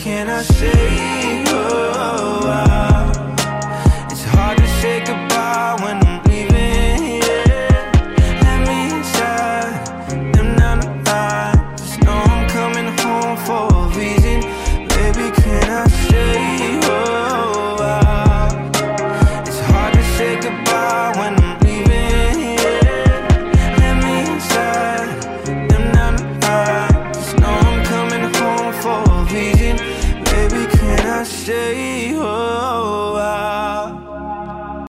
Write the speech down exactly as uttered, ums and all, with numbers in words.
can I stay a while? It's hard to say goodbye when I'm leaving, yeah. Let me inside, them not alive. Just know I'm coming home for a reason. Baby, can I stay a while? It's hard to say goodbye when I'm leaving, yeah. Let me inside, them not alive. Just know I'm coming home for a reason. Baby, can I stay